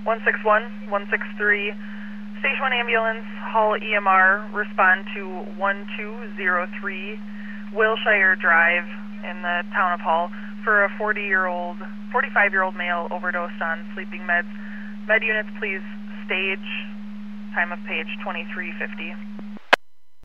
161, 163, Station 1 ambulance, Hall EMR, respond to 1203 Wilshire Drive in the town of Hall for a 45-year-old male overdosed on sleeping meds. Med units, please stage, time of page 2350.